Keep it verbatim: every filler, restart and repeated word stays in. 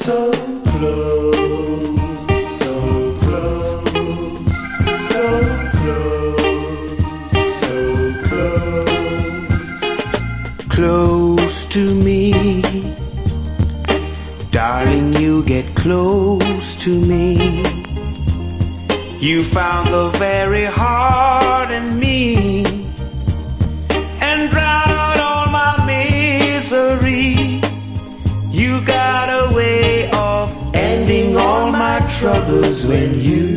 So close, so close, so close, so close. Close to me, darling, you get close to me. You found the very heart in me and drowned out all my misery. You got a way of ending all my troubles when you